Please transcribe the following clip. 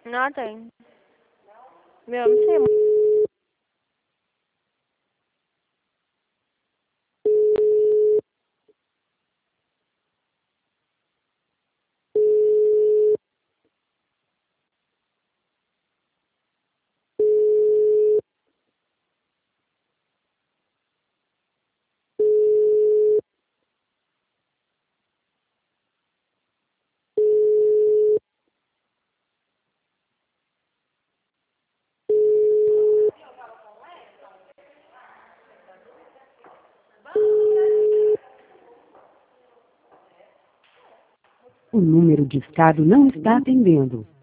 Não tem. Meu, não sei. O número discado não está atendendo.